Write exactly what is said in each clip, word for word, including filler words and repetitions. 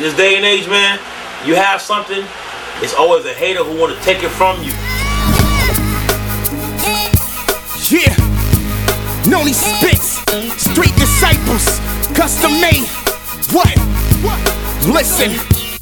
In this day and age, man, you have something, it's always a hater who want to take it from you. Yeah, Noni spits, street disciples, custom made. What? Listen.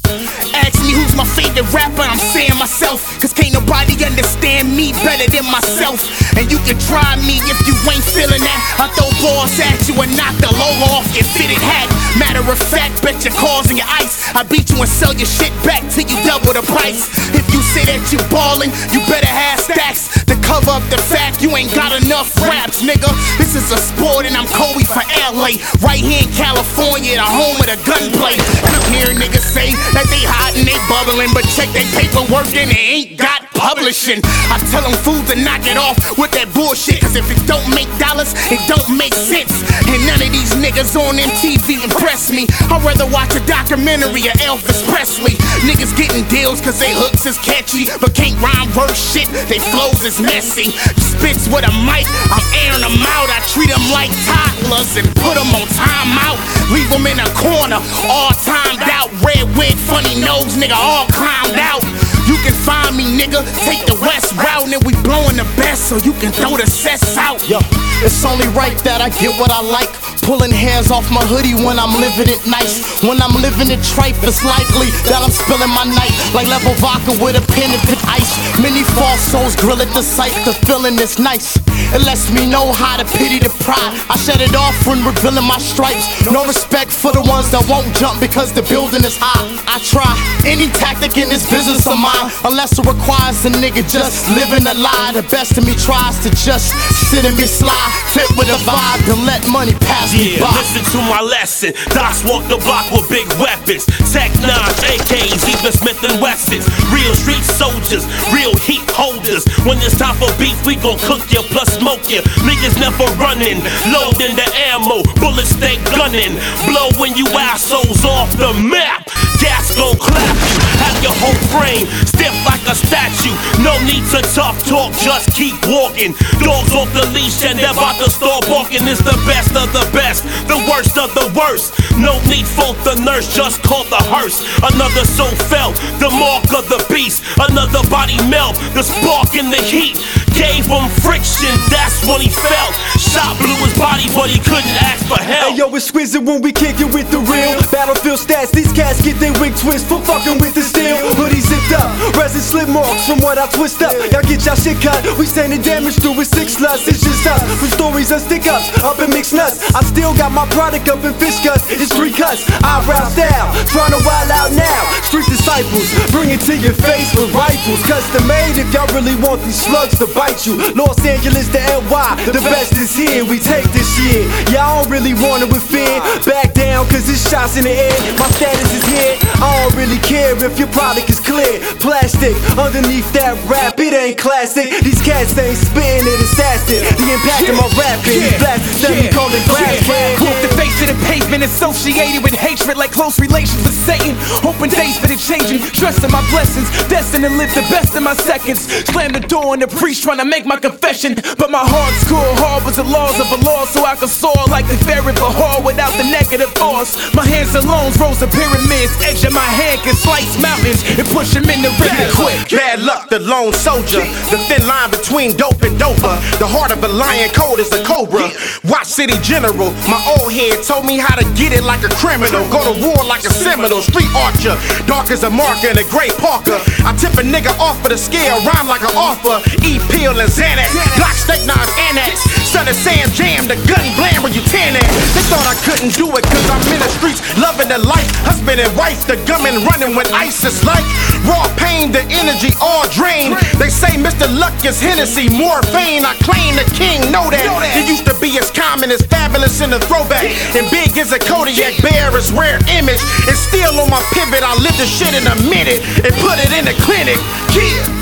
Ask me who's my favorite rapper, I'm saying myself. Cause can't nobody understand me better than myself. And you can try me if you ain't feeling that. I throw balls at you and knock the logo off your fitted hat. Matter of fact, bet your cars and your ice. I beat you and sell your shit back till you double the price. If you say that you ballin', you better have stacks to cover up the fact you ain't got enough raps, nigga. This is a sport and I'm Kobe for L A. Right here in California, the home of the gunplay. And I'm hearing niggas say that they hot and they bubbling, but check their paperwork and they ain't got publishing. I tell them fools to knock it off with that bullshit, cause if it don't make dollars, it don't make sense. And none of these niggas on M T V impress me. I'd rather watch a documentary of Elvis Presley. Niggas getting deals cause they hooks is catchy, but can't rhyme verse shit, they flows is messy. Spits with a mic, I'm airing them out. I treat them like toddlers and put them on timeout. Leave them in a corner, all timed out. Red wig, funny nose, nigga, all clowned out. You can find me, nigga, take the west route, and we blowing the best so you can throw the sets out. Yo, it's only right that I get what I like. Pulling hairs off my hoodie when I'm living it nice. When I'm living it tripe, it's likely that I'm spilling my night like level vodka with a pen of ice. Many false souls grill at the sight, the feeling is nice. It lets me know how to pity the pride. I shed it off when revealing my stripes. No respect for the ones that won't jump because the building is high. I try any tactic in this business of mine, unless it requires a nigga just living a lie. The best of me tries to just sit and be sly, fit with a vibe, and let money pass me Yeah, by. listen to my lesson. Docs walk the block with big weapons. Tech nines, A Ks, even Smith and Wessons. Real street soldiers, real heat holders. When it's time for beef, we gon' cook you plus smoke you. Niggas never running, loading the ammo. Bullets stay gunning, blowing you assholes off the map. Gas gon' clap you, have your whole frame stiff like a statue. No need to tough talk, just keep walking. Dogs off the leash and they're about to start barking. It's the best of the best, the worst of the worst. No need for the nurse, just call the hearse. Another soul fell, the mark of the beast. Another body melt, the spark in the heat. Gave him friction, that's when he fell. Shot blew his body, but he couldn't ask for help. Hey yo, it's Swizzy when we kick it with the real Battlefield stats, these cats get their wig twist for fucking with the steel. Hoodie zipped up, resin slip marks from what I twist up. Y'all get y'all shit cut, we sending damage through with six sluts. It's just us, with stories of stick ups, up in mixed nuts. I still got my product up in fish cuts, it's three cuts, eyebrow style, trying to wild out now. Street disciples, bring it to your face with rifles. Custom made if y'all really want these slugs to bite you. Los Angeles to N Y, the best is here, we take this shit. Y'all don't really want it with fear, back down cause it's shots in the air. My status is here, I don't really care if your product is clear. Plastic, underneath that rap, it ain't classic. These cats ain't spitting it, it's acid. The impact of my rap, these blasters, them we call it grass can. Walk the face of the pavement, associated with hatred like close relations with Satan. Hoping days for the changing, trusting my blessings, destined to live the best of my seconds. Slam the door on the priest trying to make my confession, but my heart's cool. Hard was the laws of a law, so I could soar like the ferret Bahar without the negative force. My hands alone rose the pyramids, edge of my hand can slice mountains and push them in the river quick. Bad luck, the lone soldier, the thin line between dope and doper. The heart of a lion cold as a cobra. Watch City General, my old head told me how to get it like a criminal. Go to war like a Seminole, street archer, dark as a marker in a gray Parker. I tip a nigga off of the scale, rhyme like an offer. E Peel and Xanax, Glock steak knives annex. Son of Sam Jam, the gun blam where you ten at. They thought I couldn't do it cause I'm in the streets, loving the life. Husband and wife, the gunman running with ice. It's like raw pain, the energy all drained. They say Mister Luck is Hennessy, morphine. I claim the king, know that. It used to be as common as fabulous in the throwback, and big as a Kodiak, bear is rare image. And still on my pivot, I live the shit in a minute and put it in the clinic. Yeah.